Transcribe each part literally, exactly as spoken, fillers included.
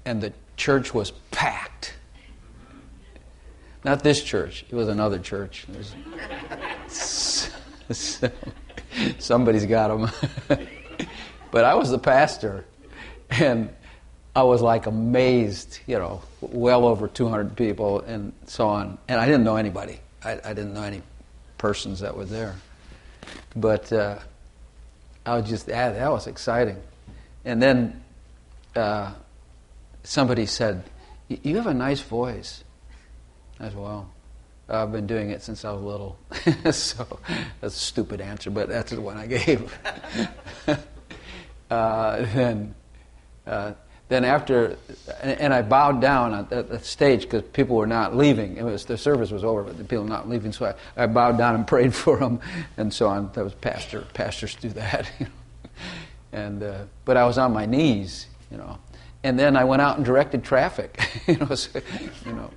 and the church was packed. Not this church. It was another church. So, somebody's got them. But I was the pastor, and I was like amazed, you know, well over two hundred people and so on. And I didn't know anybody. I, I didn't know any persons that were there. But uh, I was just, that, that was exciting. And then uh, somebody said, you have a nice voice. I said, well, I've been doing it since I was little. So that's a stupid answer, but that's the one I gave. uh, then, uh, then after, and, and I bowed down at the stage because people were not leaving. It was the service was over, but the people were not leaving. So I, I bowed down and prayed for them, and so on. That was pastor. Pastors do that, you know. And uh, but I was on my knees, you know. And then I went out and directed traffic, you know. So, you know.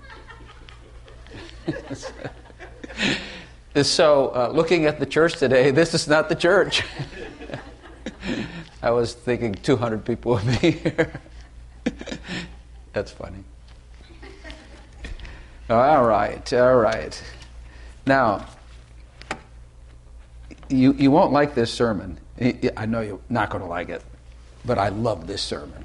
So, uh, looking at the church today, this is not the church. I was thinking two hundred people would be here. That's funny. All right, all right. Now, you you won't like this sermon. I know you're not going to like it, but I love this sermon.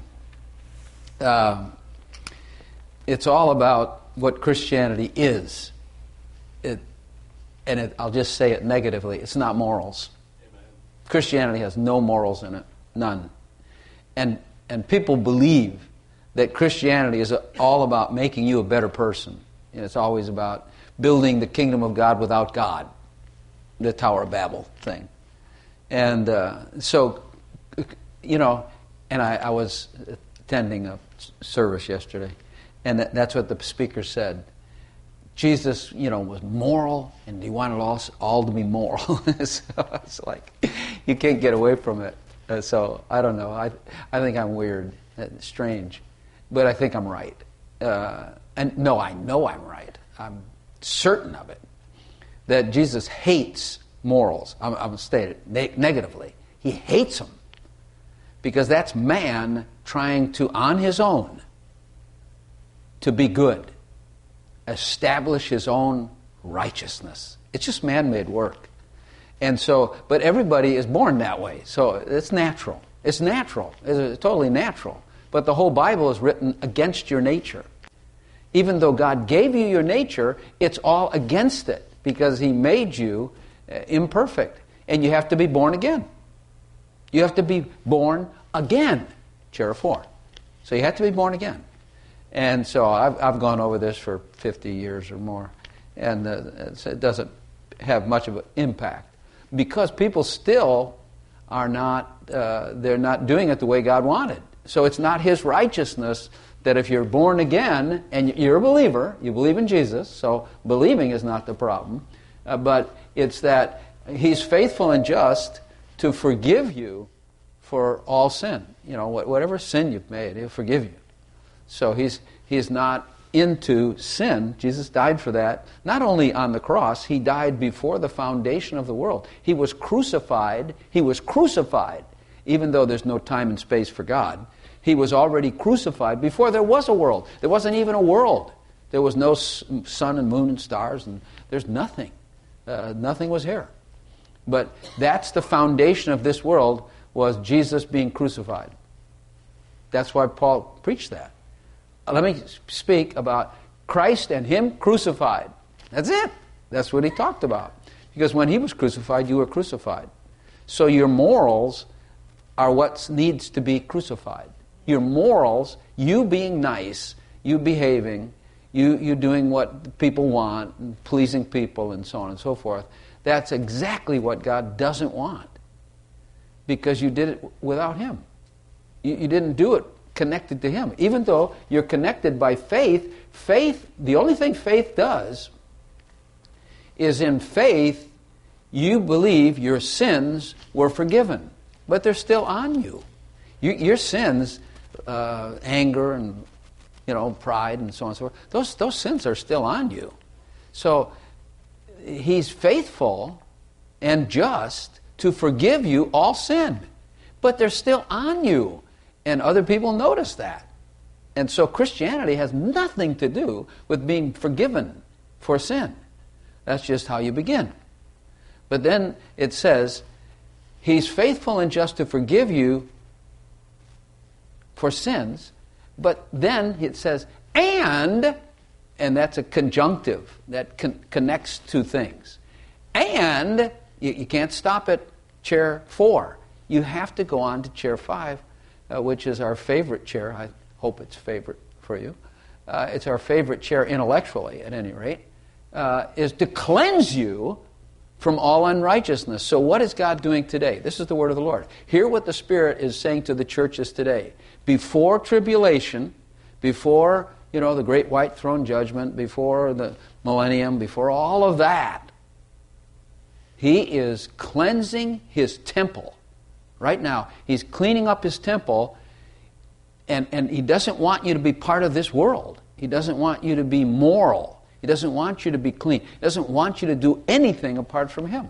Um, it's all about what Christianity is. It, and it, I'll just say it negatively. It's not morals. Amen. Christianity has no morals in it. None. And and people believe that Christianity is all about making you a better person. And it's always about building the kingdom of God without God. The Tower of Babel thing. And uh, so, you know, and I, I was attending a service yesterday, and that, that's what the speaker said. Jesus, you know, was moral, and he wanted all, all to be moral. So it's like, you can't get away from it. Uh, so, I don't know. I I think I'm weird, uh, strange. But I think I'm right. Uh, and no, I know I'm right. I'm certain of it. That Jesus hates morals. I'm, I'm stated ne- negatively. He hates them. Because that's man trying to, on his own, to be good. Establish his own righteousness. It's just man-made work. And so, but everybody is born that way. So it's natural. It's natural. It's totally natural. But the whole Bible is written against your nature. Even though God gave you your nature, it's all against it because he made you imperfect. And you have to be born again. You have to be born again. Chair four. So you have to be born again. And so I've, I've gone over this for fifty years or more, and uh, it doesn't have much of an impact because people still are not, uh, they're not doing it the way God wanted. So it's not his righteousness that if you're born again, and you're a believer, you believe in Jesus, so believing is not the problem, uh, but it's that he's faithful and just to forgive you for all sin. You know, whatever sin you've made, he'll forgive you. So he's he's not into sin. Jesus died for that. Not only on the cross, he died before the foundation of the world. He was crucified. He was crucified, even though there's no time and space for God. He was already crucified before there was a world. There wasn't even a world. There was no sun and moon and stars, and there's nothing. Uh, nothing was here. But that's the foundation of this world, was Jesus being crucified. That's why Paul preached that. Let me speak about Christ and him crucified. That's it. That's what he talked about. Because when he was crucified, you were crucified. So your morals are what needs to be crucified. Your morals, you being nice, you behaving, you, you doing what people want, and pleasing people and so on and so forth, that's exactly what God doesn't want. Because you did it without him. You, you didn't do it connected to him. Even though you're connected by faith, faith, the only thing faith does is in faith you believe your sins were forgiven, but they're still on you. you your sins, uh, anger and you know pride and so on and so forth, those those sins are still on you. So he's faithful and just to forgive you all sin, but they're still on you. And other people notice that. And so Christianity has nothing to do with being forgiven for sin. That's just how you begin. But then it says, He's faithful and just to forgive you for sins. But then it says, and, and that's a conjunctive that con- connects two things. And you, you can't stop at chair four. You have to go on to chair five, uh, which is our favorite chair. I hope it's favorite for you. Uh, it's our favorite chair intellectually, at any rate, uh, is to cleanse you from all unrighteousness. So what is God doing today? This is the word of the Lord. Hear what the Spirit is saying to the churches today. Before tribulation, before, you know, the great white throne judgment, before the millennium, before all of that, He is cleansing His temple. Right now, He's cleaning up His temple, and, and He doesn't want you to be part of this world. He doesn't want you to be moral. He doesn't want you to be clean. He doesn't want you to do anything apart from Him.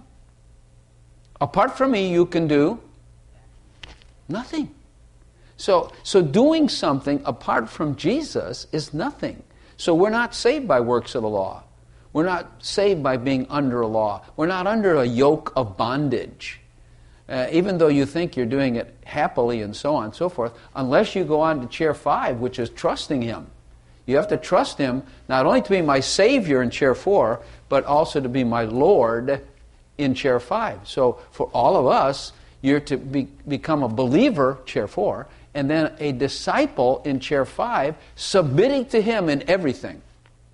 Apart from me, you can do nothing. So, so doing something apart from Jesus is nothing. So we're not saved by works of the law. We're not saved by being under a law. We're not under a yoke of bondage. Uh, even though you think you're doing it happily and so on and so forth, unless you go on to chair five, which is trusting Him. You have to trust Him not only to be my Savior in chair four, but also to be my Lord in chair five. So for all of us, you're to be, become a believer, chair four, and then a disciple in chair five, submitting to Him in everything.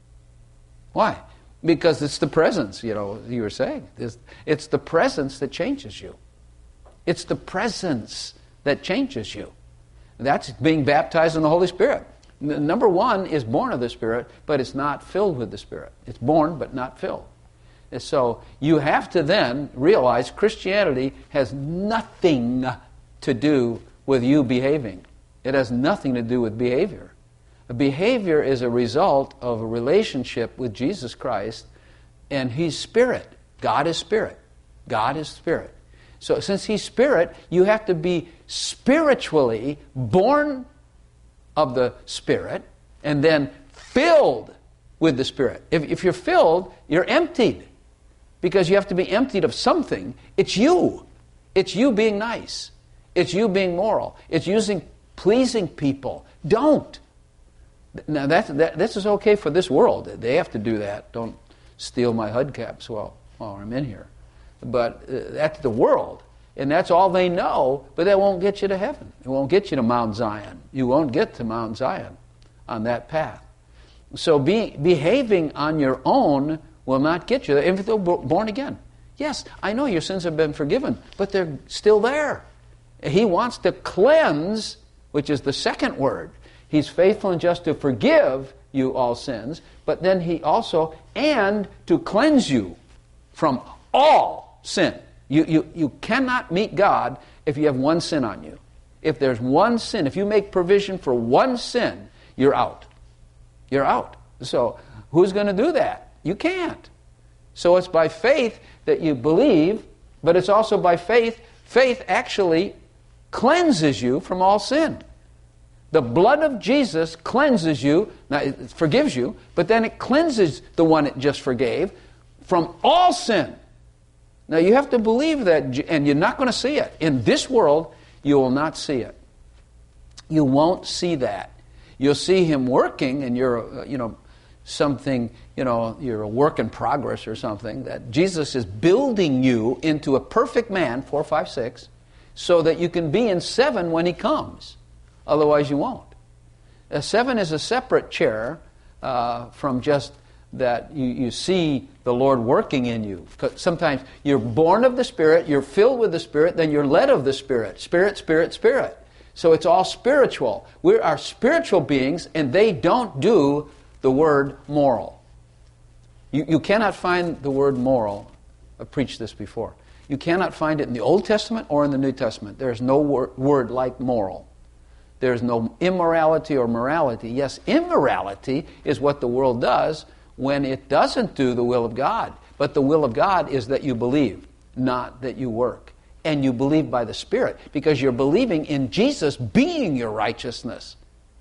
Why? Because it's the presence, you know, you were saying. It's, it's the presence that changes you. It's the presence that changes you. That's being baptized in the Holy Spirit. Number one is born of the Spirit, but it's not filled with the Spirit. It's born, but not filled. And so you have to then realize Christianity has nothing to do with you behaving. It has nothing to do with behavior. A behavior is a result of a relationship with Jesus Christ, and He's Spirit. God is Spirit. God is Spirit. So since He's Spirit, you have to be spiritually born of the Spirit, and then filled with the Spirit. If, if you're filled, you're emptied. Because you have to be emptied of something. It's you. It's you being nice. It's you being moral. It's using pleasing people. Don't. Now, that, that, this is okay for this world. They have to do that. Don't steal my hubcaps while, while I'm in here. But uh, that's the world. And that's all they know, but that won't get you to heaven. It won't get you to Mount Zion. You won't get to Mount Zion on that path. So be, behaving on your own will not get you there, even though born again. Yes, I know your sins have been forgiven, but they're still there. He wants to cleanse, which is the second word. He's faithful and just to forgive you all sins, but then He also, and to cleanse you from all sin. You, you, you cannot meet God if you have one sin on you. If there's one sin, if you make provision for one sin, you're out. You're out. So who's going to do that? You can't. So it's by faith that you believe, but it's also by faith. Faith actually cleanses you from all sin. The blood of Jesus cleanses you, now it forgives you, but then it cleanses the one it just forgave from all sin. Now you have to believe that, and you're not going to see it. In this world, you will not see it. You won't see that. You'll see Him working, and you're, you know, something, you know, you're a work in progress or something, that Jesus is building you into a perfect man, four, five, six, so that you can be in seven when He comes. Otherwise you won't. A seven is a separate chair uh, from just that you, you see the Lord working in you. Sometimes you're born of the Spirit, you're filled with the Spirit, then you're led of the Spirit. Spirit, Spirit, Spirit. So it's all spiritual. We are spiritual beings, and they don't do the word moral. You, you cannot find the word moral. I've preached this before. You cannot find it in the Old Testament or in the New Testament. There's no wor- word like moral. There's no immorality or morality. Yes, immorality is what the world does when it doesn't do the will of God. But the will of God is that you believe, not that you work. And you believe by the Spirit, because you're believing in Jesus being your righteousness.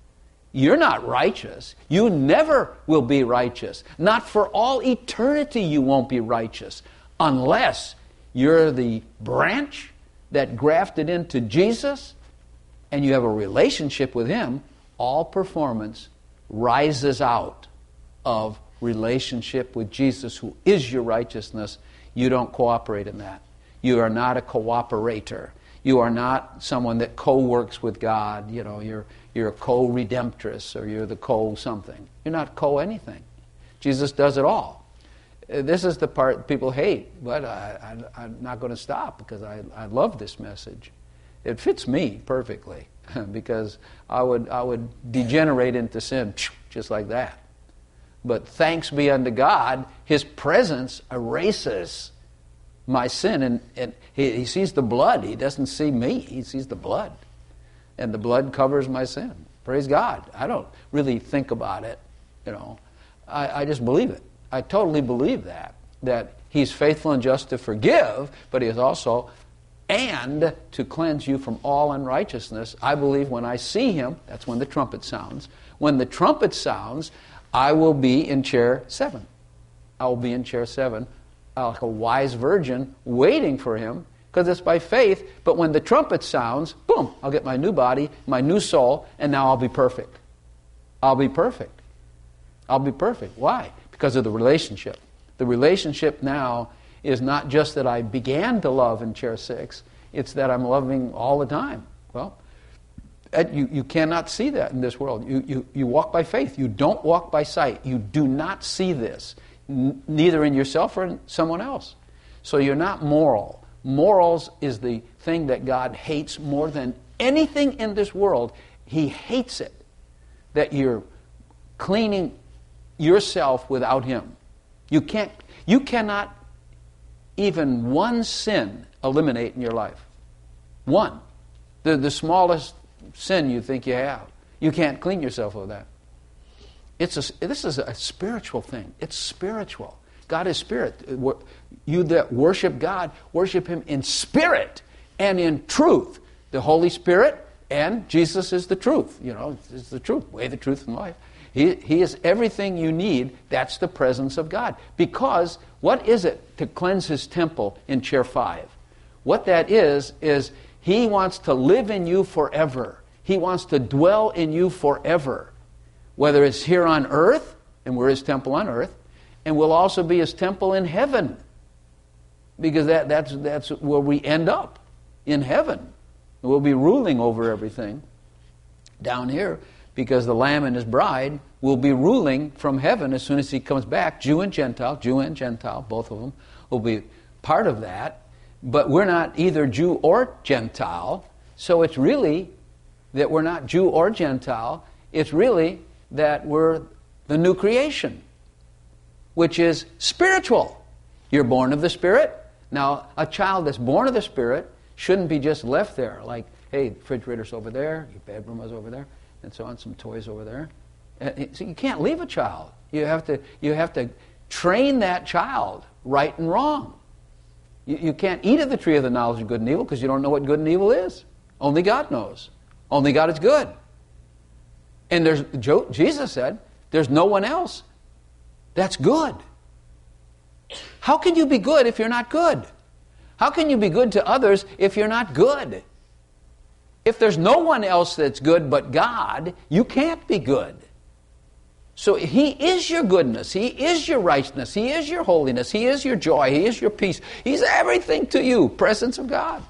You're not righteous. You never will be righteous. Not for all eternity you won't be righteous unless you're the branch that grafted into Jesus and you have a relationship with Him. All performance rises out of relationship with Jesus, who is your righteousness. You don't cooperate in that. You are not a cooperator. You are not someone that co-works with God. You know, you're you're a co-redemptress, or you're the co-something. You're not co-anything. Jesus does it all. This is the part people hate, but I, I, I'm not going to stop because I, I love this message. It fits me perfectly because I would I would degenerate into sin just like that. But thanks be unto God, His presence erases my sin, and, and he, he sees the blood. He doesn't see me. He sees the blood. And the blood covers my sin. Praise God. I don't really think about it, you know. I, I just believe it. I totally believe that. That He's faithful and just to forgive, but He is also and to cleanse you from all unrighteousness. I believe when I see Him, that's when the trumpet sounds. When the trumpet sounds, I will be in chair seven. I will be in chair seven, like a wise virgin waiting for Him, because it's by faith. But when the trumpet sounds, boom, I'll get my new body, my new soul, and now I'll be perfect. I'll be perfect. I'll be perfect. Why? Because of the relationship. The relationship now is not just that I began to love in chair six, it's that I'm loving all the time. Well, you, you cannot see that in this world. You, you, you walk by faith. You don't walk by sight. You do not see this, n- neither in yourself or in someone else. So you're not moral. Morals is the thing that God hates more than anything in this world. He hates it, that you're cleaning yourself without Him. You can't. You cannot even one sin eliminate in your life. One. The, the smallest sin you think you have. You can't clean yourself of that. It's a, this is a spiritual thing. It's spiritual. God is spirit. You that worship God, worship Him in spirit and in truth. The Holy Spirit and Jesus is the truth. You know, it's the truth. Way, the truth, and life. He, he is everything you need. That's the presence of God. Because what is it to cleanse His temple in chair five? What that is, is He wants to live in you forever. He wants to dwell in you forever. Whether it's here on earth, and we're His temple on earth, and we'll also be His temple in heaven. Because that, that's, that's where we end up, in heaven. We'll be ruling over everything down here, because the Lamb and His bride will be ruling from heaven as soon as He comes back. Jew and Gentile, Jew and Gentile, both of them will be part of that. But we're not either Jew or Gentile, so it's really that we're not Jew or Gentile. It's really that we're the new creation, which is spiritual. You're born of the Spirit. Now, a child that's born of the Spirit shouldn't be just left there, like, hey, the refrigerator's over there, your bedroom is over there, and so on, some toys over there. So you can't leave a child. You have to, you have to train that child right and wrong. You, you can't eat of the tree of the knowledge of good and evil because you don't know what good and evil is. Only God knows. Only God is good. And there's, Jesus said, there's no one else that's good. How can you be good if you're not good? How can you be good to others if you're not good? If there's no one else that's good but God, you can't be good. So He is your goodness. He is your righteousness. He is your holiness. He is your joy. He is your peace. He's everything to you. Presence of God.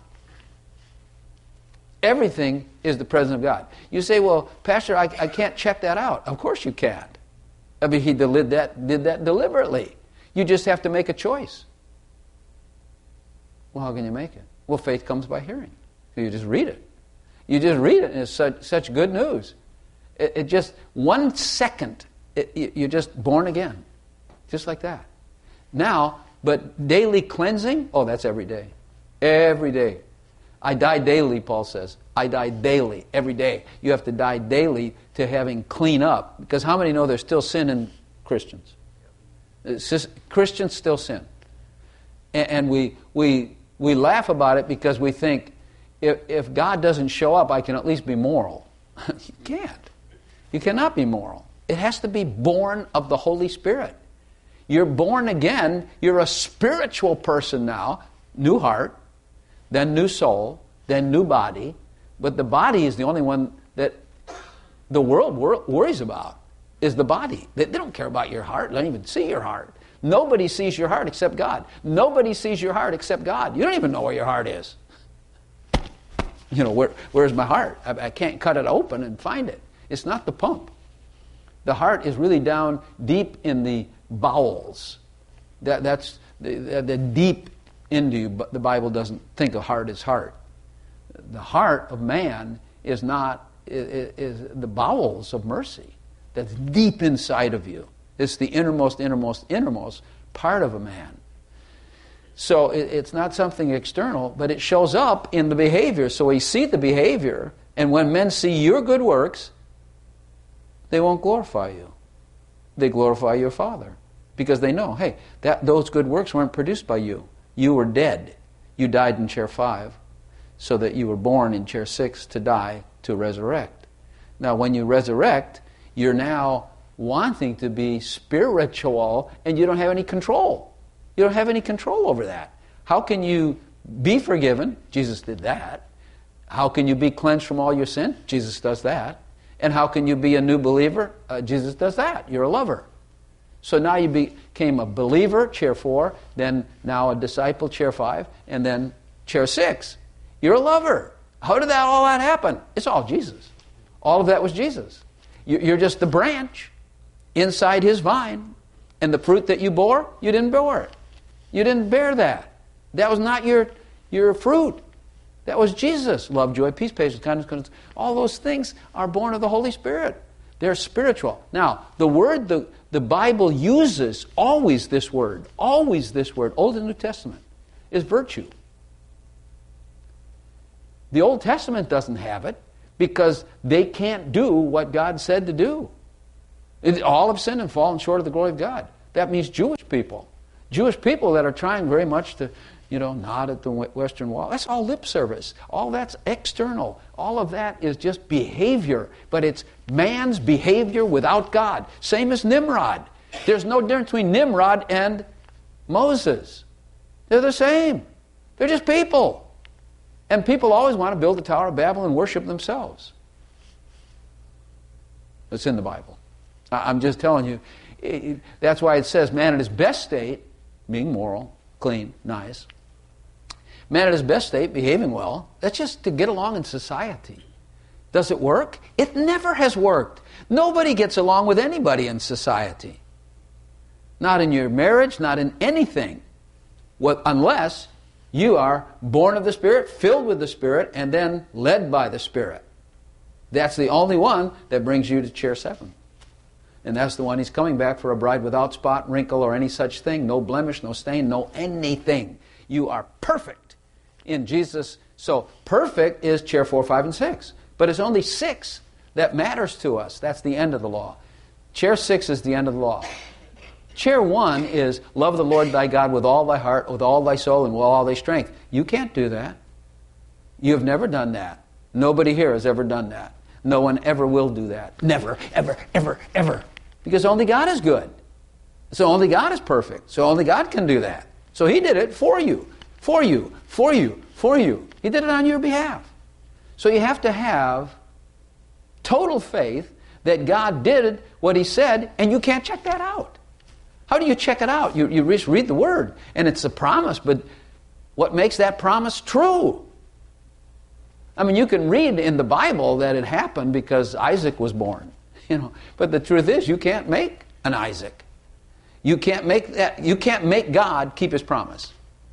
Everything is the presence of God. You say, well, Pastor, I, I can't check that out. Of course you can't. I mean, He did that, did that deliberately. You just have to make a choice. Well, how can you make it? Well, faith comes by hearing. So you just read it. You just read it, and it's such, such good news. It, it just, one second, it, you're just born again. Just like that. Now, but daily cleansing, oh, that's every day. Every day. I die daily, Paul says. I die daily, every day. You have to die daily to having clean up. Because how many know there's still sin in Christians? Just, Christians still sin. And, and we, we, we laugh about it because we think, If, if God doesn't show up, I can at least be moral. You can't. You cannot be moral. It has to be born of the Holy Spirit. You're born again. You're a spiritual person now. New heart, then new soul, then new body. But the body is the only one that the world wor- worries about, is the body. They, they don't care about your heart. They don't even see your heart. Nobody sees your heart except God. Nobody sees your heart except God. You don't even know where your heart is. You know, where, where's my heart? I, I can't cut it open and find it. It's not the pump. The heart is really down deep in the bowels. That, that's the, the, the deep into you, but the Bible doesn't think of heart as heart. The heart of man is not, is, is the bowels of mercy. That's deep inside of you. It's the innermost, innermost, innermost part of a man. So it, it's not something external, but it shows up in the behavior. So we see the behavior, and when men see your good works, they won't glorify you. They glorify your Father. Because they know, hey, that those good works weren't produced by you. You were dead. You died in chair five, so that you were born in chair six to die, to resurrect. Now, when you resurrect, you're now wanting to be spiritual, and you don't have any control. You don't have any control over that. How can you be forgiven? Jesus did that. How can you be cleansed from all your sin? Jesus does that. And how can you be a new believer? Uh, Jesus does that. You're a lover. So now you became a believer, chair four, then now a disciple, chair five, and then chair six. You're a lover. How did that all that happen? It's all Jesus. All of that was Jesus. You're just the branch inside His vine. And the fruit that you bore, you didn't bear it. You didn't bear that. That was not your, your fruit. That was Jesus. Love, joy, peace, patience, kindness, goodness. All those things are born of the Holy Spirit. They're spiritual. Now, the word the, the Bible uses, always this word, always this word, Old and New Testament, is virtue. The Old Testament doesn't have it because they can't do what God said to do. It, all have sinned and fallen short of the glory of God. That means Jewish people. Jewish people that are trying very much to, you know, nod at the Western Wall. That's all lip service. All that's external. All of that is just behavior. But it's man's behavior without God. Same as Nimrod. There's no difference between Nimrod and Moses. They're the same. They're just people. And people always want to build the Tower of Babel and worship themselves. It's in the Bible. I'm just telling you. It, that's why it says man at his best state, being moral, clean, nice. Man at his best state, behaving well. That's just to get along in society. Does it work? It never has worked. Nobody gets along with anybody in society. Not in your marriage, not in anything. What, unless you are born of the Spirit, filled with the Spirit, and then led by the Spirit. That's the only one that brings you to chair seven. And that's the one He's coming back for, a bride without spot, wrinkle, or any such thing. No blemish, no stain, no anything. You are perfect in Jesus. So perfect is chair four, five, and six. But it's only six that matters to us. That's the end of the law. Chair six is the end of the law. Chair one is love the Lord thy God with all thy heart, with all thy soul, and with all thy strength. You can't do that. You have never done that. Nobody here has ever done that. No one ever will do that. Never, ever, ever, ever. Because only God is good. So only God is perfect. So only God can do that. So He did it for you, for you, for you, for you. He did it on your behalf. So you have to have total faith that God did what He said, and you can't check that out. How do you check it out? You, you just read the Word, and it's a promise, but what makes that promise true? I mean, you can read in the Bible that it happened because Isaac was born, you know. But the truth is, you can't make an Isaac. You can't make that. You can't make God keep His promise.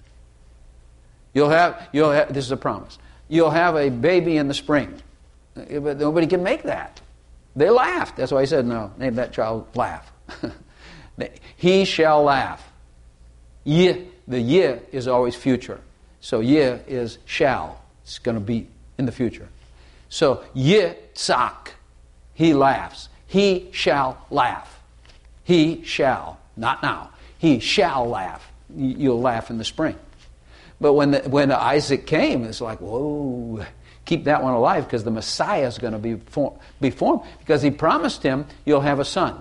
You'll have. You'll have. This is a promise. You'll have a baby in the spring, but nobody can make that. They laughed. That's why He said, "No, name that child Laugh." He shall laugh. Ye, the ye is always future. So ye is shall. It's going to be in the future. So Yitzhak, he laughs. He shall laugh. He shall, not now. He shall laugh. You'll laugh in the spring. But when the, when Isaac came, it's like, whoa, keep that one alive because the Messiah is going to be, form, be formed. Because he promised him, you'll have a son.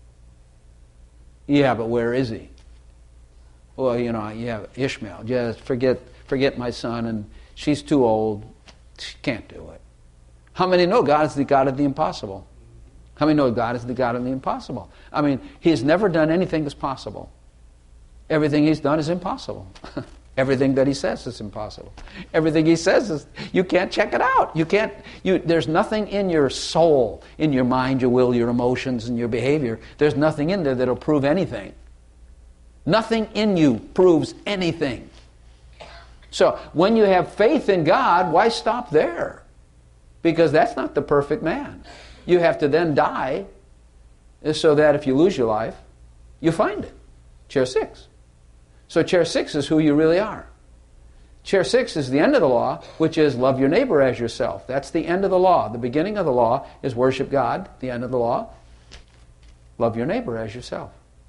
Yeah, but where is he? Well, you know, yeah, Ishmael. Just forget, forget my son, and she's too old. She can't do it. How many know God is the God of the impossible? How many know God is the God of the impossible? I mean, He has never done anything that's possible. Everything He's done is impossible. Everything that He says is impossible. Everything He says is, you can't check it out. You can't, you, there's nothing in your soul, in your mind, your will, your emotions, and your behavior. There's nothing in there that'll prove anything. Nothing in you proves anything. So, when you have faith in God, why stop there? Because that's not the perfect man. You have to then die so that if you lose your life, you find it. Chair six. So chair six is who you really are. Chair six is the end of the law, which is love your neighbor as yourself. That's the end of the law. The beginning of the law is worship God. The end of the law, love your neighbor as yourself.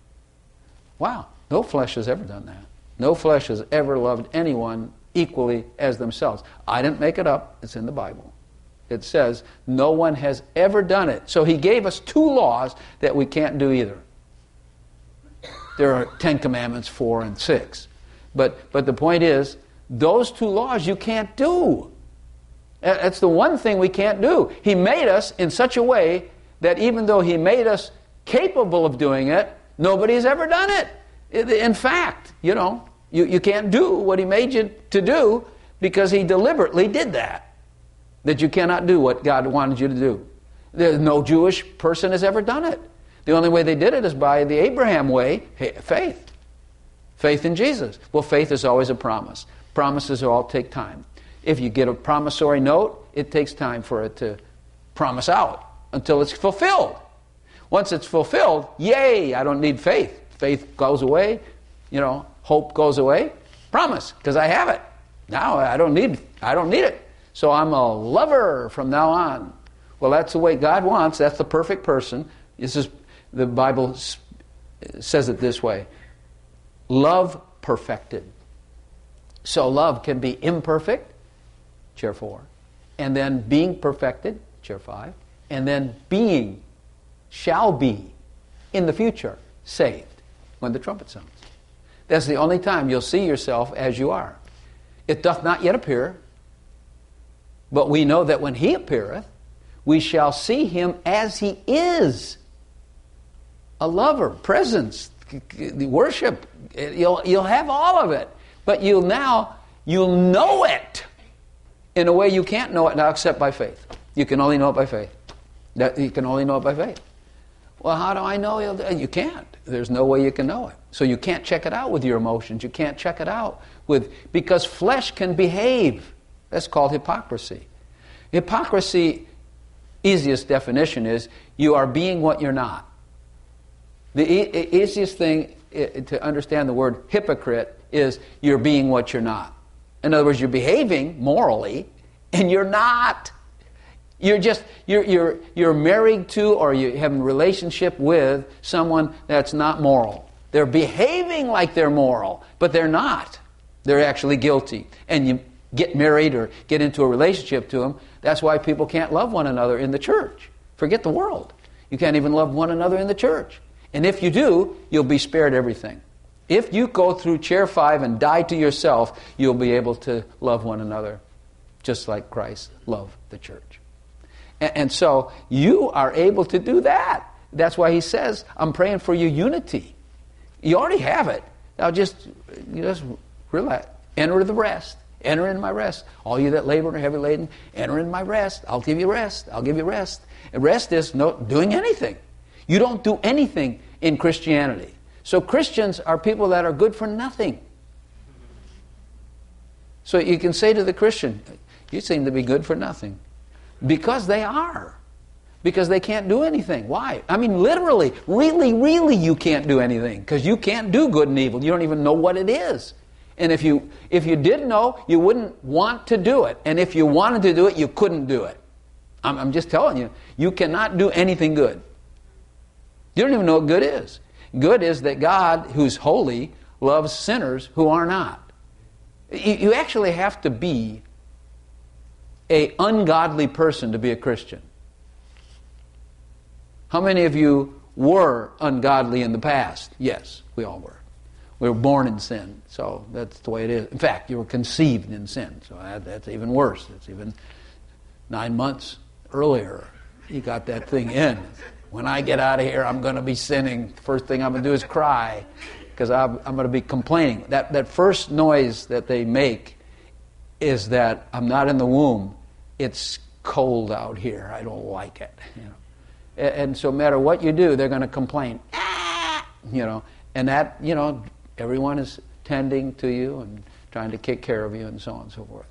Wow. No flesh has ever done that. No flesh has ever loved anyone equally as themselves. I didn't make it up. It's in the Bible. It says no one has ever done it. So He gave us two laws that we can't do either. There are Ten Commandments, four and six. But, but the point is, those two laws you can't do. That's the one thing we can't do. He made us in such a way that even though He made us capable of doing it, nobody's ever done it. In fact, you know, you, you can't do what He made you to do because He deliberately did that. That you cannot do what God wanted you to do. There's no Jewish person has ever done it. The only way they did it is by the Abraham way, faith. Faith in Jesus. Well, faith is always a promise. Promises all take time. If you get a promissory note, it takes time for it to promise out until it's fulfilled. Once it's fulfilled, yay, I don't need faith. Faith goes away, you know, hope goes away. Promise, because I have it. Now I don't need I don't need it. So I'm a lover from now on. Well, that's the way God wants. That's the perfect person. This is the Bible says it this way. Love perfected. So love can be imperfect, chair four, and then being perfected, chair five, and then being, shall be, in the future, saved, when the trumpet sounds. That's the only time you'll see yourself as you are. It doth not yet appear, but we know that when He appeareth, we shall see Him as He is. A lover, presence, worship. You'll, you'll have all of it. But you'll now, you'll know it in a way you can't know it now except by faith. You can only know it by faith. That, you can only know it by faith. Well, how do I know? You can't. There's no way you can know it. So you can't check it out with your emotions. You can't check it out with, because flesh can behave. That's called hypocrisy. Hypocrisy, easiest definition is you are being what you're not. The e- easiest thing to understand the word hypocrite is you're being what you're not. In other words, you're behaving morally and you're not. You're just you're you're you're married to or you have a relationship with someone that's not moral. They're behaving like they're moral, but they're not. They're actually guilty. And you get married or get into a relationship to them. That's why people can't love one another in the church. Forget the world. You can't even love one another in the church. And if you do, you'll be spared everything. If you go through chair five and die to yourself, you'll be able to love one another just like Christ loved the church. And, and so you are able to do that. That's why He says, I'm praying for your unity. You already have it. Now just, you just relax. Enter the rest. Enter in my rest. All you that labor and are heavy laden, enter in my rest. I'll give you rest. I'll give you rest. And rest is not doing anything. You don't do anything in Christianity. So Christians are people that are good for nothing. So you can say to the Christian, you seem to be good for nothing. Because they are. Because they can't do anything. Why? I mean, literally, really, really you can't do anything. Because you can't do good and evil. You don't even know what it is. And if you if you did know, you wouldn't want to do it. And if you wanted to do it, you couldn't do it. I'm, I'm just telling you, you cannot do anything good. You don't even know what good is. Good is that God, who's holy, loves sinners who are not. You, you actually have to be a ungodly person to be a Christian? How many of you were ungodly in the past? Yes, we all were. We were born in sin, so that's the way it is. In fact, you were conceived in sin, so that, that's even worse. It's even nine months earlier you got that thing in. When I get out of here, I'm going to be sinning. First thing I'm going to do is cry, because I'm, I'm going to be complaining. That that first noise that they make is that I'm not in the womb. It's cold out here. I don't like it. You know, and, and so no matter what you do, they're going to complain. Ah! You know, and that you know everyone is tending to you and trying to take care of you and so on and so forth.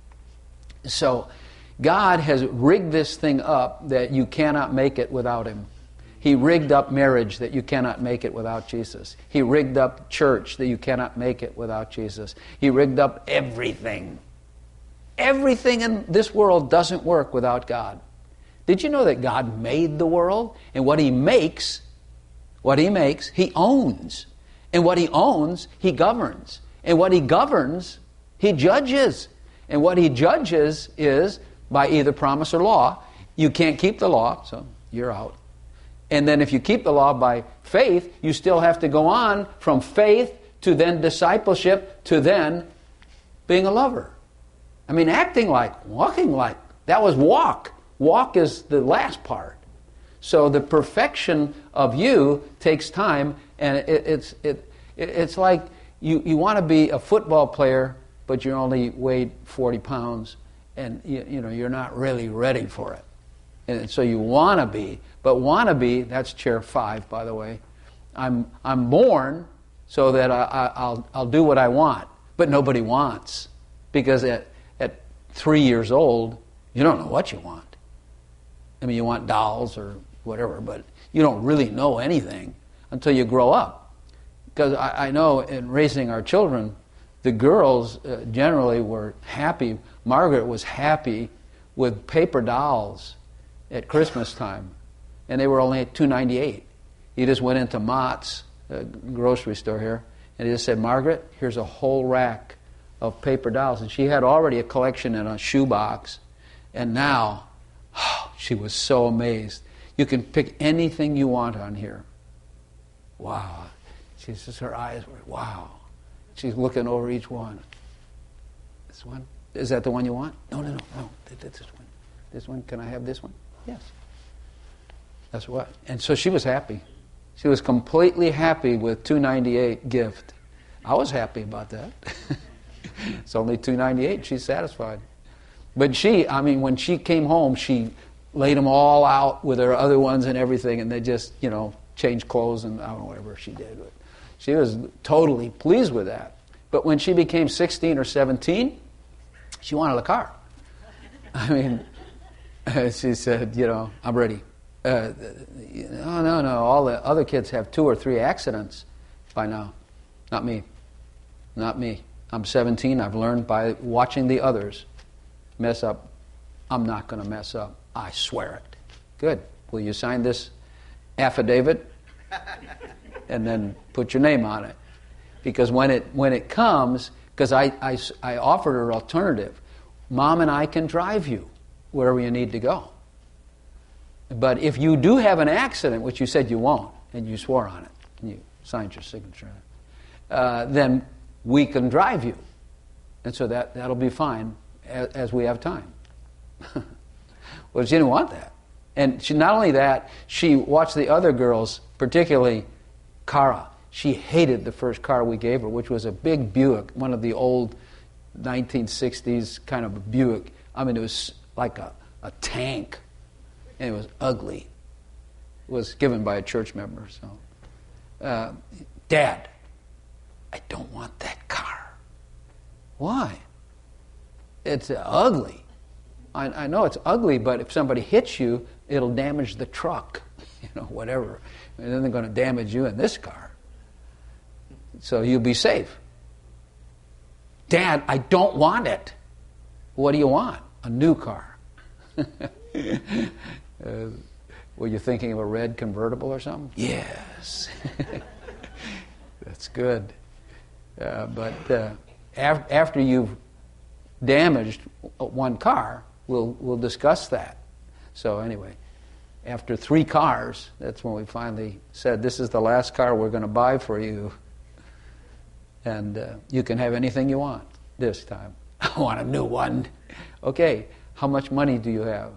So God has rigged this thing up that you cannot make it without Him. He rigged up marriage that you cannot make it without Jesus. He rigged up church that you cannot make it without Jesus. He rigged up everything. Everything in this world doesn't work without God. Did you know that God made the world? And what He makes, what He makes, He owns. And what He owns, He governs. And what He governs, He judges. And what He judges is by either promise or law. You can't keep the law, so you're out. And then if you keep the law by faith, you still have to go on from faith to then discipleship to then being a lover. I mean, acting like, walking like. That was walk. Walk is the last part. So the perfection of you takes time, and it, it's it, it it's like you, you want to be a football player, but you only weighed forty pounds, and you, you know you're not really ready for it. And so you want to be, but want to be, that's chair five, by the way. I'm I'm born so that I, I, I'll I'll do what I want, but nobody wants, because at at three years old you don't know what you want. I mean, you want dolls or whatever, but you don't really know anything until you grow up. Because I, I know in raising our children, the girls uh, generally were happy. Margaret was happy with paper dolls at Christmas time, and they were only at two ninety-eight. He just went into Mott's, a grocery store here, and he just said, "Margaret, here's a whole rack of paper dolls." And she had already a collection in a shoebox, and now oh, she was so amazed. You can pick anything you want on here. Wow. She says her eyes were, wow. She's looking over each one. This one? Is that the one you want? No, no, no, no. This one. This one. Can I have this one? Yes. That's what. And so she was happy. She was completely happy with two ninety-eight gift. I was happy about that. It's only two ninety-eight. She's satisfied. But she, I mean, when she came home, she laid them all out with her other ones and everything, and they just, you know, changed clothes and I don't know, whatever she did. But she was totally pleased with that. But when she became sixteen or seventeen, she wanted a car. I mean, she said, you know, I'm ready. Uh, no, no, no. All the other kids have two or three accidents by now. Not me. Not me. I'm seventeen. I've learned by watching the others mess up. I'm not going to mess up. I swear it. Good. Will you sign this affidavit? And then put your name on it. Because when it when it comes, because I, I, I offered her an alternative. Mom and I can drive you wherever you need to go. But if you do have an accident, which you said you won't, and you swore on it, and you signed your signature, uh, then we can drive you. And so that, that'll be fine as, as we have time. Well, she didn't want that. And she, not only that, she watched the other girls, particularly Cara. She hated the first car we gave her, which was a big Buick, one of the old nineteen sixties kind of a Buick. I mean, it was like a, a tank, and it was ugly. It was given by a church member. So, uh, Dad, I don't want that car. Why? It's uh, ugly. I, I know it's ugly, but if somebody hits you, it'll damage the truck, you know, whatever. And then they're going to damage you in this car. So you'll be safe. Dad, I don't want it. What do you want? A new car. uh, were you thinking of a red convertible or something? Yes. That's good. Uh, but uh, af- after you've damaged one car, we'll we'll discuss that. So anyway, after three cars, that's when we finally said, this is the last car we're going to buy for you. And uh, you can have anything you want this time. I want a new one. Okay, how much money do you have?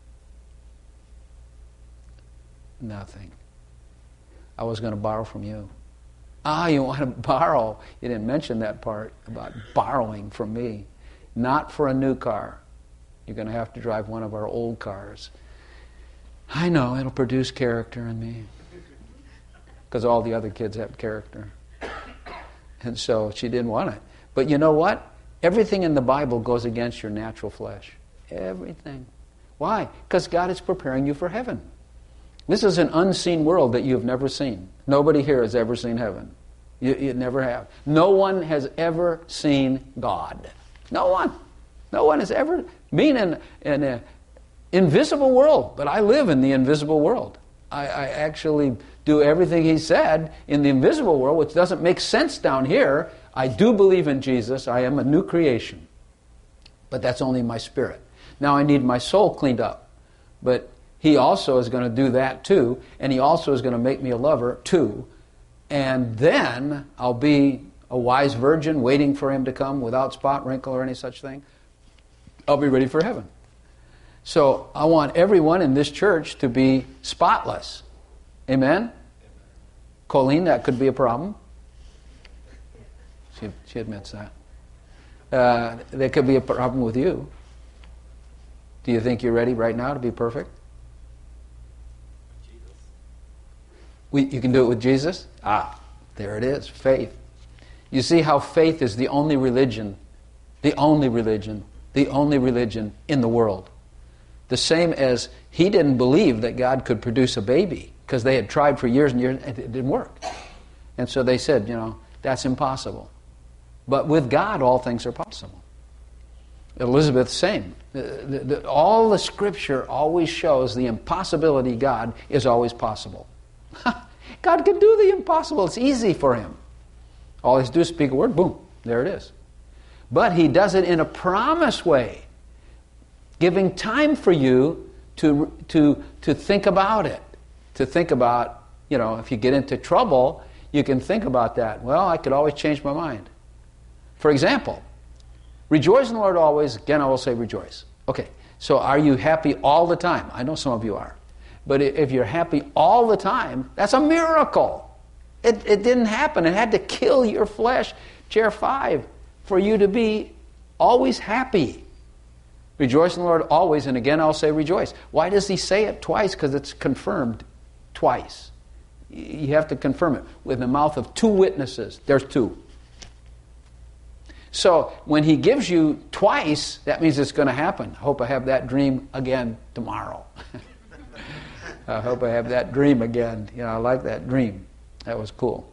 Nothing. I was going to borrow from you. Ah, you want to borrow. You didn't mention that part about borrowing from me. Not for a new car. You're going to have to drive one of our old cars. I know, it'll produce character in me. Because all the other kids have character. And so she didn't want it. But you know what? Everything in the Bible goes against your natural flesh. Everything. Why? Because God is preparing you for heaven. This is an unseen world that you've never seen. Nobody here has ever seen heaven. You, you never have. No one has ever seen God. No one. No one has ever been in, in an invisible world. But I live in the invisible world. I, I actually do everything He said in the invisible world, which doesn't make sense down here. I do believe in Jesus. I am a new creation. But that's only my spirit. Now I need my soul cleaned up. But He also is going to do that too. And He also is going to make me a lover too. And then I'll be a wise virgin waiting for Him to come without spot, wrinkle, or any such thing. I'll be ready for heaven. So I want everyone in this church to be spotless. Amen? Colleen, that could be a problem. She, she admits that. Uh, there could be a problem with you. Do you think you're ready right now to be perfect? Jesus. We, you can do it with Jesus? Ah, there it is, faith. You see how faith is the only religion, the only religion, the only religion in the world. The same as he didn't believe that God could produce a baby because they had tried for years and years and it didn't work. And so they said, you know, that's impossible. But with God, all things are possible. Elizabeth, same. The, the, the, all the Scripture always shows the impossibility God is always possible. God can do the impossible. It's easy for Him. All He has to do is speak a word, boom, there it is. But He does it in a promise way, giving time for you to, to, to think about it. To think about, you know, if you get into trouble, you can think about that. Well, I could always change my mind. For example, rejoice in the Lord always. Again, I will say rejoice. Okay, so are you happy all the time? I know some of you are. But if you're happy all the time, that's a miracle. It, it didn't happen. It had to kill your flesh, chair five, for you to be always happy. Rejoice in the Lord always, and again I'll say rejoice. Why does He say it twice? Because it's confirmed twice. You have to confirm it. With the mouth of two witnesses, there's two. So when He gives you twice, that means it's going to happen. I hope I have that dream again tomorrow. I hope I have that dream again. You know, I like that dream. That was cool.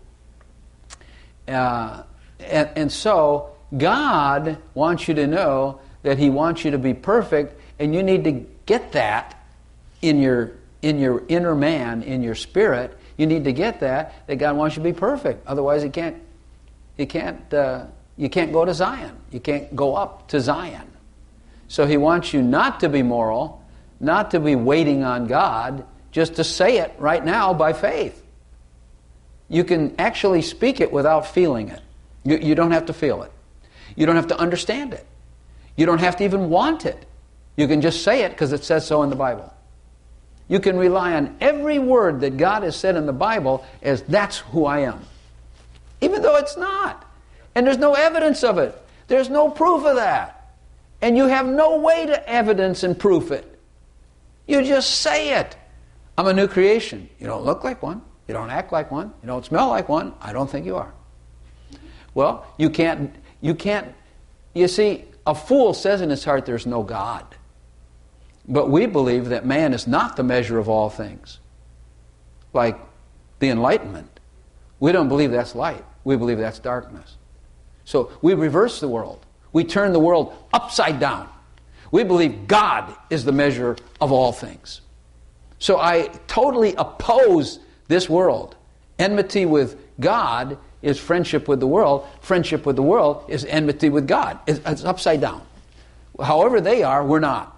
Uh, and, and so God wants you to know that He wants you to be perfect, and you need to get that in your in your inner man, in your spirit. You need to get that that God wants you to be perfect. Otherwise, you can't you can't uh, you can't go to Zion. You can't go up to Zion. So He wants you not to be moral, not to be waiting on God, just to say it right now by faith. You can actually speak it without feeling it. You, you don't have to feel it. You don't have to understand it. You don't have to even want it. You can just say it because it says so in the Bible. You can rely on every word that God has said in the Bible as that's who I am. Even though it's not. And there's no evidence of it. There's no proof of that. And you have no way to evidence and proof it. You just say it. I'm a new creation. You don't look like one. You don't act like one. You don't smell like one. I don't think you are. Well, you can't, you can't, you see, a fool says in his heart there's no God. But we believe that man is not the measure of all things. Like the Enlightenment. We don't believe that's light. We believe that's darkness. So we reverse the world. We turn the world upside down. We believe God is the measure of all things. So I totally oppose this world. Enmity with God is friendship with the world. Friendship with the world is enmity with God. It's, it's upside down. However they are, we're not.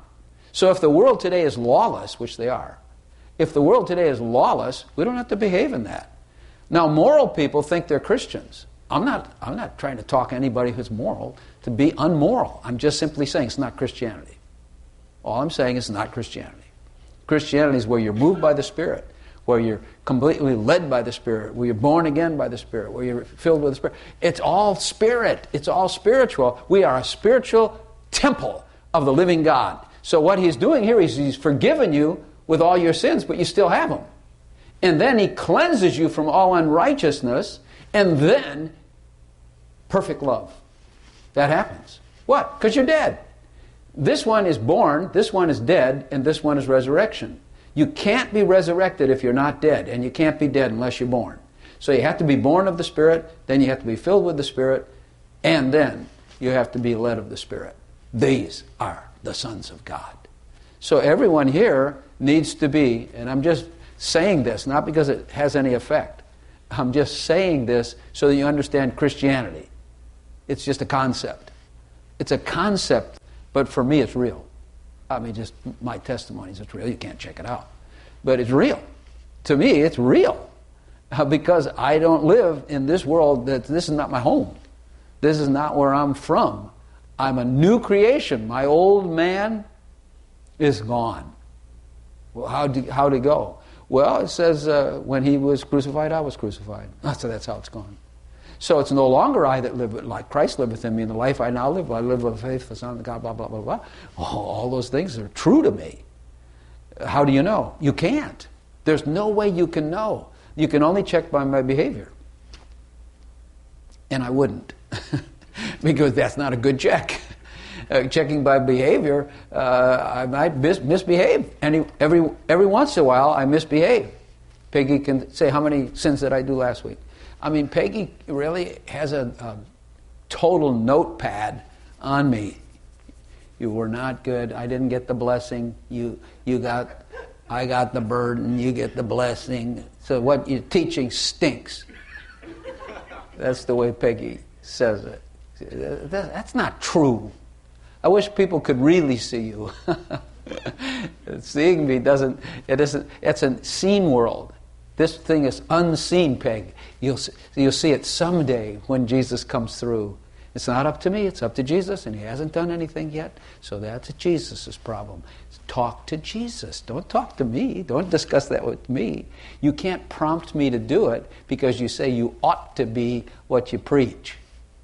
So if the world today is lawless, which they are, if the world today is lawless, we don't have to behave in that. Now, moral people think they're Christians. I'm not, I'm not trying to talk anybody who's moral to be unmoral. I'm just simply saying it's not Christianity. All I'm saying is not Christianity. Christianity is where you're moved by the Spirit, where you're completely led by the Spirit, where you're born again by the Spirit, where you're filled with the Spirit. It's all Spirit. It's all spiritual. We are a spiritual temple of the living God. So what He's doing here is He's forgiven you with all your sins, but you still have them. And then He cleanses you from all unrighteousness, and then perfect love. That happens. What? Because you're dead. This one is born, this one is dead, and this one is resurrection. You can't be resurrected if you're not dead, and you can't be dead unless you're born. So you have to be born of the Spirit, then you have to be filled with the Spirit, and then you have to be led of the Spirit. These are the sons of God. So everyone here needs to be, and I'm just saying this, not because it has any effect. I'm just saying this so that you understand Christianity. It's just a concept. It's a concept, but for me it's real. I mean, just my testimonies, it's real. You can't check it out. But it's real. To me, it's real. Uh, because I don't live in this world, that this is not my home. This is not where I'm from. I'm a new creation. My old man is gone. Well, how'd it, how'd it go? Well, it says uh, when He was crucified, I was crucified. Oh, so that's how it's gone. So it's no longer I that live, but like Christ liveth in me. In the life I now live, I live with faith, the Son of God, blah, blah, blah, blah. Oh, all those things are true to me. How do you know? You can't. There's no way you can know. You can only check by my behavior. And I wouldn't. Because that's not a good check. Uh, checking by behavior, uh, I might mis- misbehave. Any, every, every once in a while, I misbehave. Peggy can say, how many sins did I do last week? I mean, Peggy really has a, a total notepad on me. You were not good. I didn't get the blessing. You, you got, I got the burden. You get the blessing. So what you're teaching stinks. That's the way Peggy says it. That's not true. I wish people could really see you. Seeing me doesn't, it isn't, it's a seen world. This thing is unseen, Peg. You'll see, you'll see it someday when Jesus comes through. It's not up to me, it's up to Jesus, and He hasn't done anything yet, so that's Jesus' problem. Talk to Jesus. Don't talk to me. Don't discuss that with me. You can't prompt me to do it because you say you ought to be what you preach.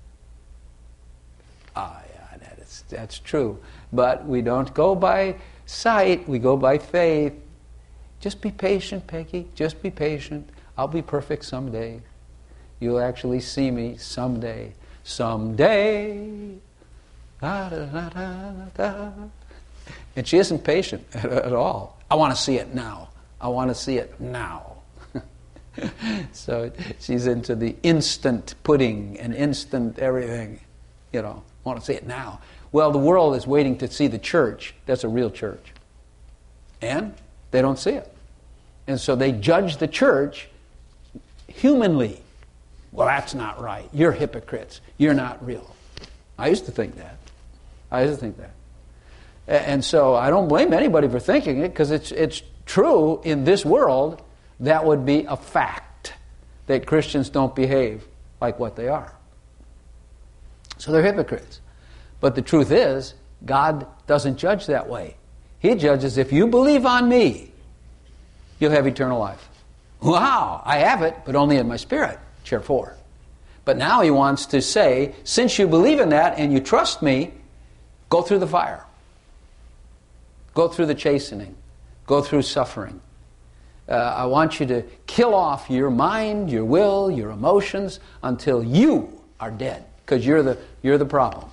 Ah, yeah, that is, that's true. But we don't go by sight, we go by faith. Just be patient, Peggy. Just be patient. I'll be perfect someday. You'll actually see me someday. Someday. Da, da, da, da, da. And she isn't patient at, at all. I want to see it now. I want to see it now. So she's into the instant pudding and instant everything. You know, I want to see it now. Well, the world is waiting to see the church. That's a real church. And they don't see it. And so they judge the church humanly. Well, that's not right. You're hypocrites. You're not real. I used to think that. I used to think that. And so I don't blame anybody for thinking it, because it's it's true in this world. That would be a fact, that Christians don't behave like what they are. So they're hypocrites. But the truth is, God doesn't judge that way. He judges, if you believe on me, you'll have eternal life. Wow, I have it, but only in my spirit. Chair four. But now He wants to say, since you believe in that and you trust me, go through the fire. Go through the chastening. Go through suffering. Uh, I want you to kill off your mind, your will, your emotions, until you are dead. Because you're the, you're the problem.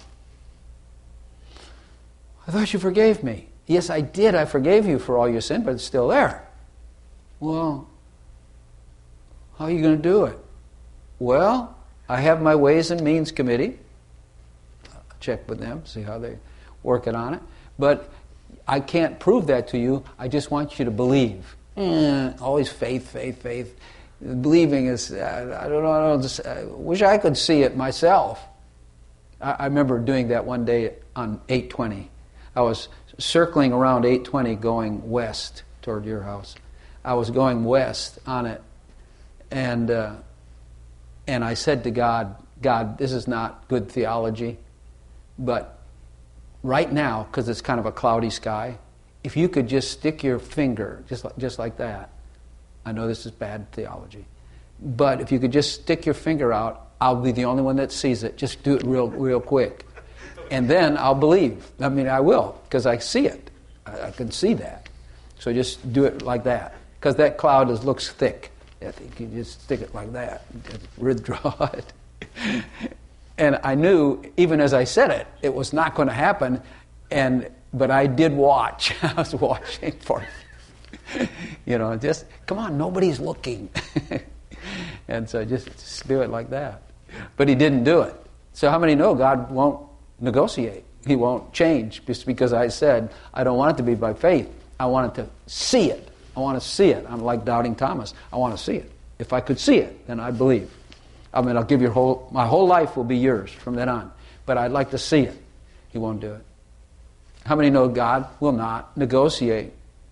I thought you forgave me. Yes, I did. I forgave you for all your sin, but it's still there. Well, how are you going to do it? Well, I have my Ways and Means Committee. I'll check with them, see how they're working on it. But I can't prove that to you. I just want you to believe. Mm, always faith, faith, faith. Believing is, uh, I don't know, I, don't just, I wish I could see it myself. I, I remember doing that one day on eight twenty. I was circling around eight twenty going west toward your house. I was going west on it, and uh, and I said to God, God, this is not good theology, but right now, because it's kind of a cloudy sky, if you could just stick your finger, just like, just like that, I know this is bad theology, but if you could just stick your finger out, I'll be the only one that sees it. Just do it real, real quick. And then I'll believe. I mean, I will, because I see it. I, I can see that. So just do it like that. Because that cloud is, looks thick. I think you just stick it like that. Just withdraw it. And I knew, even as I said it, it was not going to happen. And but I did watch. I was watching for it. You know, just, come on, nobody's looking. And so just, just do it like that. But he didn't do it. So how many know God won't negotiate? He won't change just because I said, I don't want it to be by faith. I want it to see it. I want to see it. I'm like doubting Thomas. I want to see it. If I could see it, then I'd believe. I mean, I'll give your whole, my whole life will be yours from then on. But I'd like to see it. He won't do it. How many know God will not negotiate?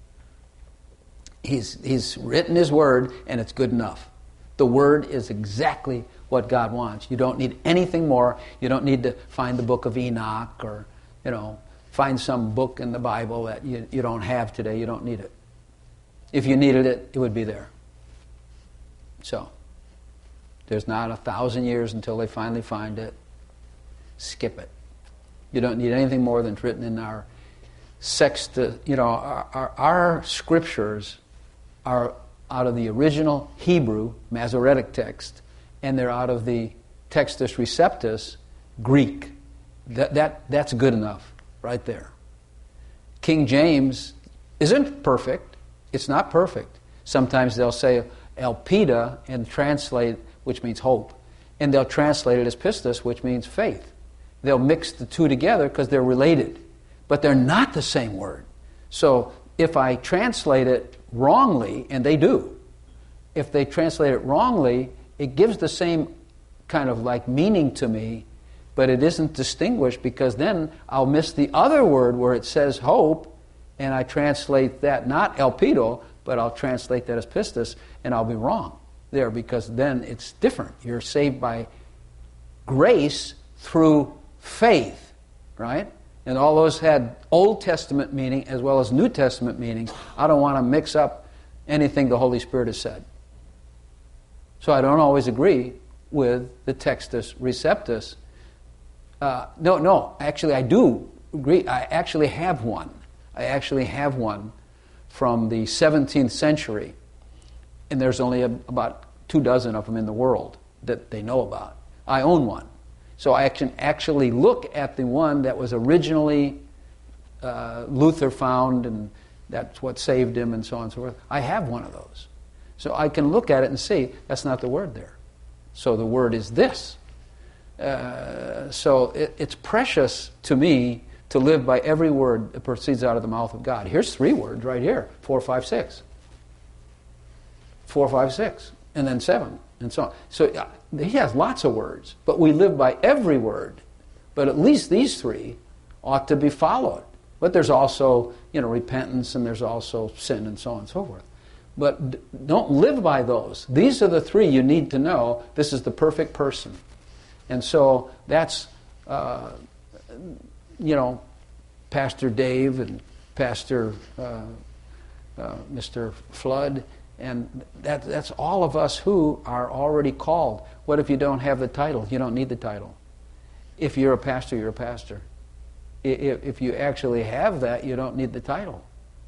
He's, he's written His Word, and it's good enough. The Word is exactly what God wants. You don't need anything more. You don't need to find the book of Enoch or, you know, find some book in the Bible that you, you don't have today. You don't need it. If you needed it, it would be there. So, there's not a thousand years until they finally find it. Skip it. You don't need anything more than written in our sext. You know, our, our, our scriptures are out of the original Hebrew Masoretic text, and they're out of the Textus Receptus Greek. That that that's good enough right there. King James isn't perfect. It's not perfect. Sometimes they'll say elpida and translate, which means hope, and they'll translate it as pistis, which means faith. They'll mix the two together because they're related, but they're not the same word. So if I translate it wrongly, and they do, if they translate it wrongly, it gives the same kind of like meaning to me, but it isn't distinguished, because then I'll miss the other word where it says hope, and I translate that not elpido, but I'll translate that as pistis, and I'll be wrong there, because then it's different. You're saved by grace through faith, right? And all those had Old Testament meaning as well as New Testament meaning. I don't want to mix up anything the Holy Spirit has said. So I don't always agree with the Textus Receptus. Uh, no, no, actually I do agree. I actually have one. I actually have one from the seventeenth century. And there's only a, about two dozen of them in the world that they know about. I own one. So I can actually look at the one that was originally uh, Luther found, and that's what saved him, and so on and so forth. I have one of those. So I can look at it and see, that's not the word there. So the word is this. Uh, so it, it's precious to me to live by every word that proceeds out of the mouth of God. Here's three words right here. Four, five, six. Four, five, six. And then seven. And so on. So uh, he has lots of words, but we live by every word. But at least these three ought to be followed. But there's also, you know, repentance, and there's also sin, and so on and so forth. But d- don't live by those. These are the three you need to know. This is the perfect person. And so that's, uh, you know, Pastor Dave and Pastor uh, uh, Mister Flood. And that, that's all of us who are already called. What if you don't have the title? You don't need the title. If you're a pastor, you're a pastor. If, if you actually have that, you don't need the title.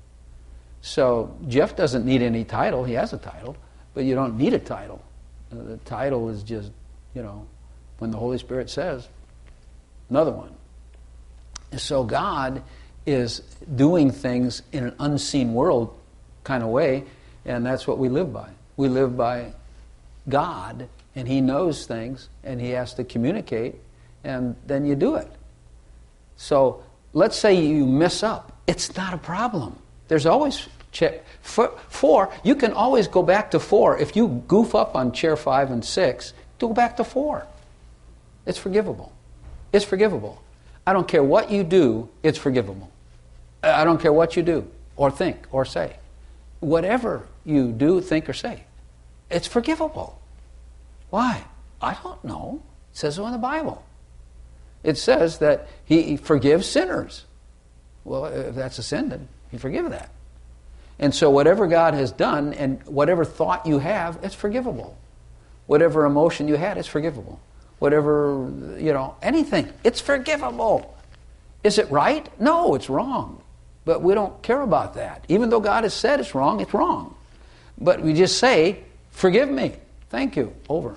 So Jeff doesn't need any title. He has a title, but you don't need a title. The title is just, you know, when the Holy Spirit says, another one. So God is doing things in an unseen world kind of way, and that's what we live by. We live by God, and He knows things, and He has to communicate, and then you do it. So let's say you mess up. It's not a problem. There's always chair four. You can always go back to four. If you goof up on chair five and six, go back to four. It's forgivable. It's forgivable. I don't care what you do, it's forgivable. I don't care what you do or think or say. Whatever you do, think, or say, it's forgivable. Why? I don't know. It says so in the Bible. It says that he forgives sinners. Well, if that's a sin, then he forgives that. And so whatever God has done and whatever thought you have, it's forgivable. Whatever emotion you had, it's forgivable. Whatever, you know, anything, it's forgivable. Is it right? No, it's wrong. But we don't care about that. Even though God has said it's wrong, it's wrong. But we just say, forgive me. Thank you. Over.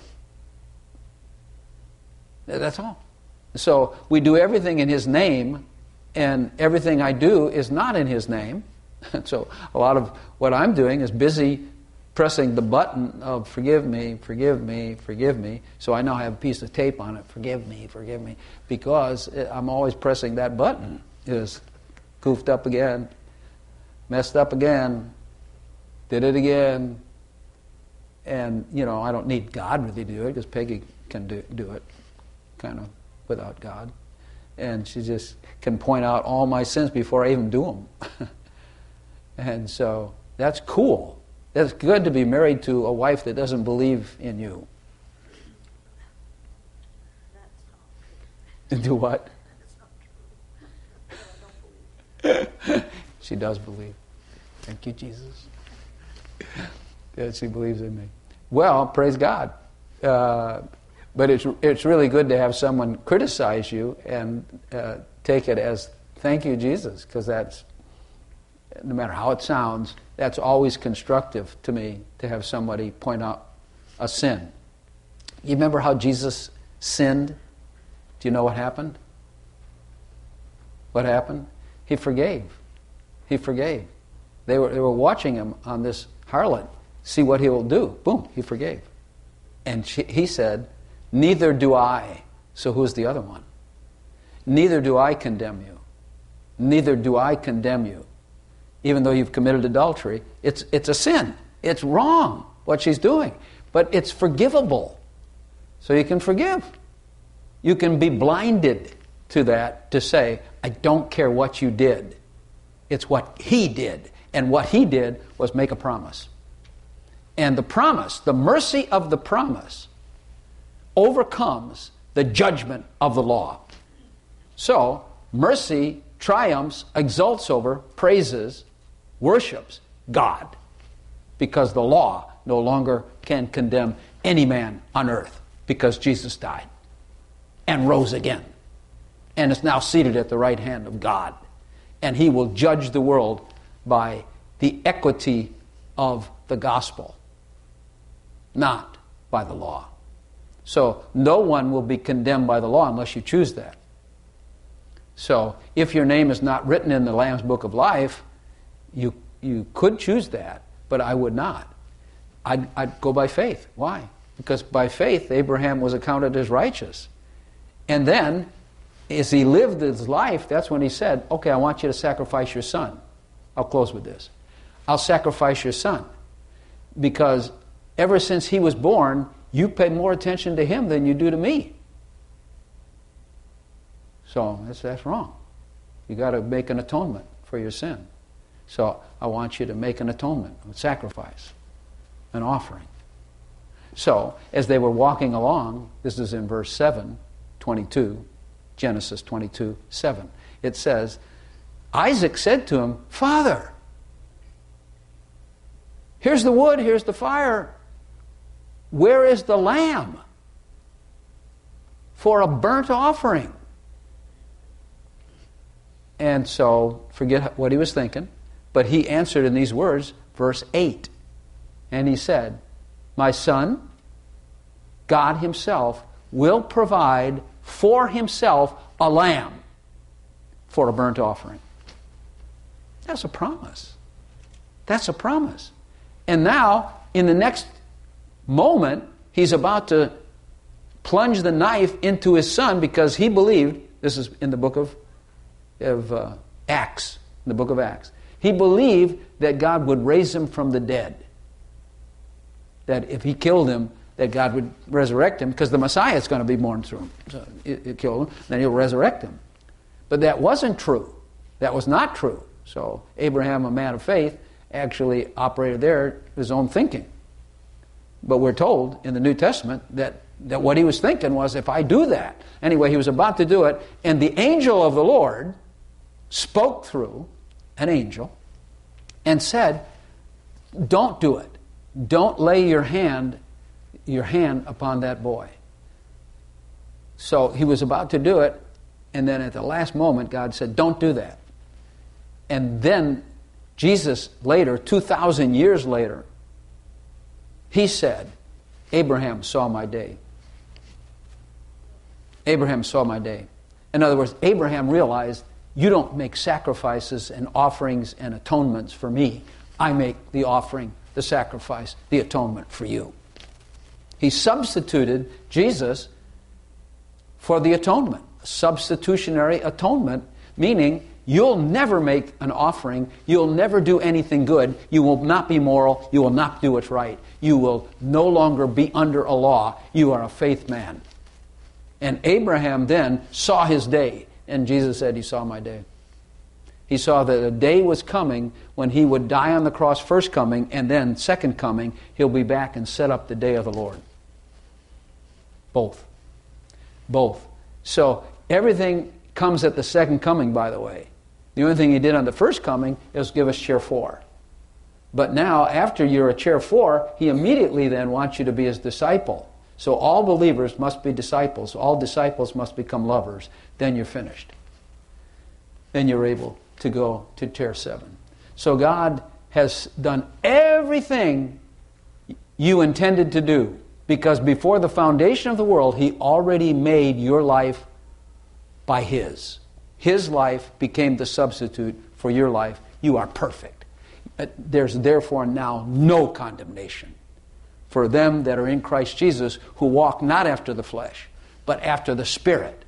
That's all. So we do everything in His name, and everything I do is not in His name. So a lot of what I'm doing is busy pressing the button of forgive me, forgive me, forgive me. So I now have a piece of tape on it, forgive me, forgive me, because I'm always pressing that button. Is goofed up again, messed up again, did it again. And, you know, I don't need God really to do it, because Peggy can do, do it kind of without God. And she just can point out all my sins before I even do them. And so that's cool. It's good to be married to a wife that doesn't believe in you. That's not true. Do what? That's not true. She does believe. Thank you, Jesus. Yeah, she believes in me. Well, praise God. Uh, but it's it's really good to have someone criticize you and uh, take it as thank you, Jesus, because that's, no matter how it sounds, that's always constructive to me, to have somebody point out a sin. You remember how Jesus sinned? Do you know what happened? What happened? He forgave. He forgave. They were, they were watching him on this harlot, see what he will do. Boom, he forgave. And she, he said, neither do I. So who's the other one? Neither do I condemn you. Neither do I condemn you. Even though you've committed adultery, it's it's a sin. It's wrong what she's doing. But it's forgivable. So you can forgive. You can be blinded to that to say, I don't care what you did. It's what he did. And what he did was make a promise. And the promise, the mercy of the promise, overcomes the judgment of the law. So, mercy triumphs, exults over, praises, worships God, because the law no longer can condemn any man on earth, because Jesus died and rose again and is now seated at the right hand of God, and he will judge the world by the equity of the gospel, not by the law. So no one will be condemned by the law unless you choose that. So if your name is not written in the Lamb's Book of Life, you you could choose that, but I would not. I'd, I'd go by faith. Why? Because by faith, Abraham was accounted as righteous. And then, as he lived his life, that's when he said, okay, I want you to sacrifice your son. I'll close with this. I'll sacrifice your son. Because ever since he was born, you pay more attention to him than you do to me. So that's, that's wrong. You got to make an atonement for your sin. So I want you to make an atonement, a sacrifice, an offering. So as they were walking along, this is in verse seven, twenty-two, Genesis twenty-two, seven. It says, Isaac said to him, Father, here's the wood, here's the fire. Where is the lamb for a burnt offering? And so, forget what he was thinking, but he answered in these words, verse eight. And he said, my son, God himself will provide for himself a lamb for a burnt offering. That's a promise. That's a promise. And now, in the next moment, he's about to plunge the knife into his son because he believed, this is in the book of of uh, Acts, in the book of Acts. He believed that God would raise him from the dead. That if he killed him, that God would resurrect him, because the Messiah is going to be born through him. So it, it killed him, then he'll resurrect him. But that wasn't true. That was not true. So Abraham, a man of faith, actually operated there his own thinking. But we're told in the New Testament that, that what he was thinking was, if I do that. Anyway, he was about to do it, and the angel of the Lord spoke through an angel and said, don't do it. Don't lay your hand, your hand upon that boy. So he was about to do it, and then at the last moment, God said, don't do that. And then Jesus later, two thousand years later, he said, Abraham saw my day. Abraham saw my day. In other words, Abraham realized, you don't make sacrifices and offerings and atonements for me. I make the offering, the sacrifice, the atonement for you. He substituted Jesus for the atonement. Substitutionary atonement, meaning you'll never make an offering, you'll never do anything good, you will not be moral, you will not do what's right, you will no longer be under a law, you are a faith man. And Abraham then saw his day, and Jesus said, he saw my day. He saw that a day was coming when he would die on the cross, first coming, and then second coming, he'll be back and set up the day of the Lord. Both. Both. So everything comes at the second coming, by the way. The only thing he did on the first coming is give us chair four. But now, after you're a chair four, he immediately then wants you to be his disciple. So all believers must be disciples. All disciples must become lovers. Then you're finished. Then you're able to go to chair seven. So God has done everything you intended to do, because before the foundation of the world, he already made your life by his. His life became the substitute for your life. You are perfect. There's therefore now no condemnation for them that are in Christ Jesus, who walk not after the flesh, but after the Spirit.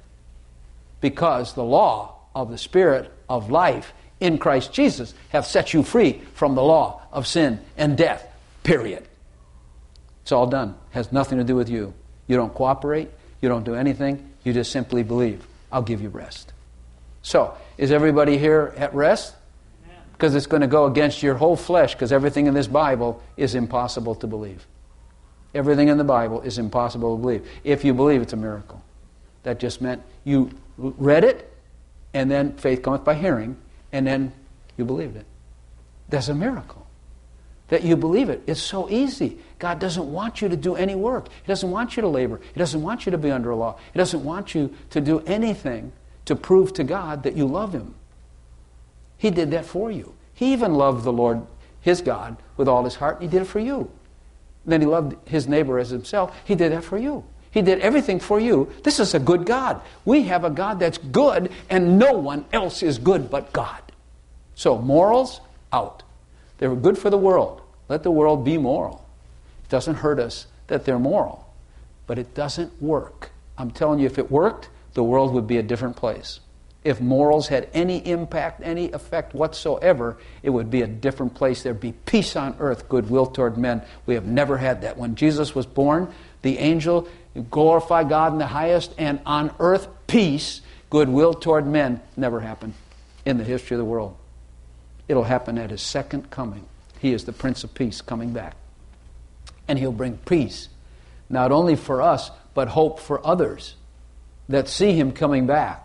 Because the law of the Spirit of life in Christ Jesus have set you free from the law of sin and death. Period. It's all done. It has nothing to do with you. You don't cooperate. You don't do anything. You just simply believe. I'll give you rest. So, is everybody here at rest? Because it's going to go against your whole flesh, because everything in this Bible is impossible to believe. Everything in the Bible is impossible to believe. If you believe, it's a miracle. That just meant you read it, and then faith cometh by hearing, and then you believed it. That's a miracle. That you believe it. It's so easy. God doesn't want you to do any work. He doesn't want you to labor. He doesn't want you to be under a law. He doesn't want you to do anything to prove to God that you love Him. He did that for you. He even loved the Lord, his God, with all his heart. He did it for you. Then he loved his neighbor as himself. He did that for you. He did everything for you. This is a good God. We have a God that's good, and no one else is good but God. So morals, out. They were good for the world. Let the world be moral. It doesn't hurt us that they're moral. But it doesn't work. I'm telling you, if it worked, the world would be a different place. If morals had any impact, any effect whatsoever, it would be a different place. There'd be peace on earth, goodwill toward men. We have never had that. When Jesus was born, the angel glorified God in the highest, and on earth, peace, goodwill toward men, never happened in the history of the world. It'll happen at his second coming. He is the Prince of Peace coming back. And he'll bring peace, not only for us, but hope for others that see him coming back.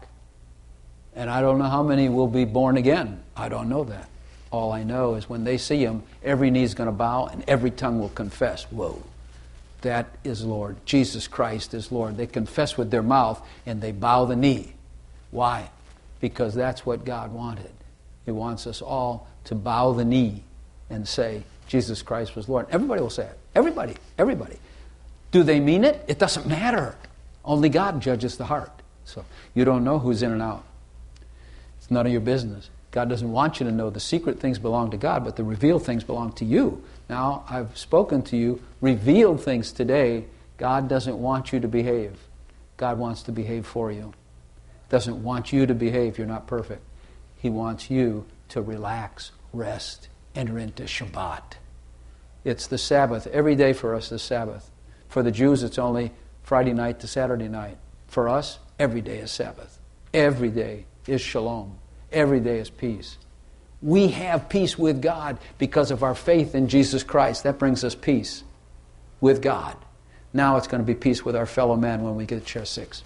And I don't know how many will be born again. I don't know that. All I know is when they see him, every knee is going to bow and every tongue will confess. Whoa, that is Lord. Jesus Christ is Lord. They confess with their mouth and they bow the knee. Why? Because that's what God wanted. He wants us all to bow the knee and say, Jesus Christ was Lord. Everybody will say it. Everybody. Everybody. Do they mean it? It doesn't matter. Only God judges the heart. So you don't know who's in and out. It's none of your business. God doesn't want you to know. The secret things belong to God, but the revealed things belong to you. Now, I've spoken to you, revealed things today. God doesn't want you to behave. God wants to behave for you. Doesn't want you to behave. You're not perfect. He wants you to relax, rest, enter into Shabbat. It's the Sabbath. Every day for us is Sabbath. For the Jews, it's only Friday night to Saturday night. For us, every day is Sabbath. Every day is shalom. Every day is peace. We have peace with God because of our faith in Jesus Christ. That brings us peace with God. Now it's going to be peace with our fellow man when we get to chair six.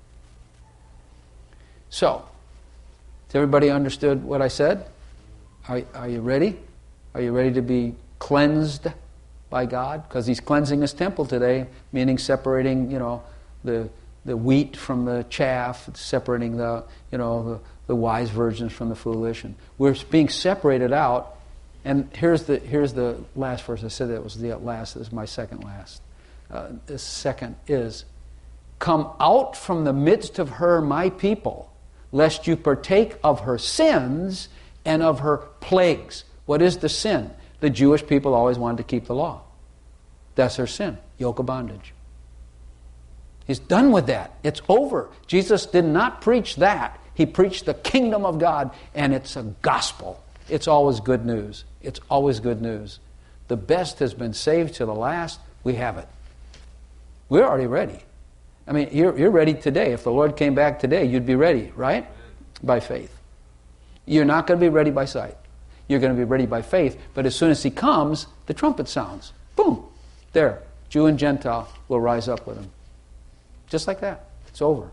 So, has everybody understood what I said? Are, are you ready? Are you ready to be cleansed by God? Because He's cleansing His temple today, meaning separating, you know, the the wheat from the chaff, separating the, you know, the, the wise virgins from the foolish, and we're being separated out. And here's the here's the last verse. I said that was the last. This is my second last. Uh, the second is, "Come out from the midst of her, my people, lest you partake of her sins and of her plagues." What is the sin? The Jewish people always wanted to keep the law. That's their sin, yoke of bondage. He's done with that. It's over. Jesus did not preach that. He preached the kingdom of God, and it's a gospel. It's always good news. It's always good news. The best has been saved to the last. We have it. We're already ready. I mean, you're, you're ready today. If the Lord came back today, you'd be ready, right? By faith. You're not going to be ready by sight. You're going to be ready by faith. But as soon as He comes, the trumpet sounds. Boom. There. Jew and Gentile will rise up with Him. Just like that. It's over.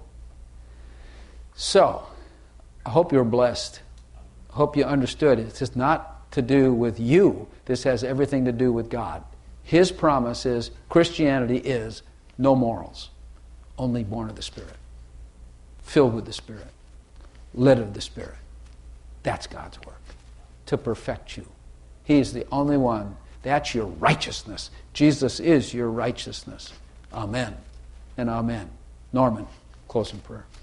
So, I hope you're blessed. I hope you understood. It's just not to do with you. This has everything to do with God. His promise is Christianity is no morals. Only born of the Spirit. Filled with the Spirit. Led of the Spirit. That's God's work. To perfect you. He is the only one. That's your righteousness. Jesus is your righteousness. Amen and amen. Norman, close in prayer.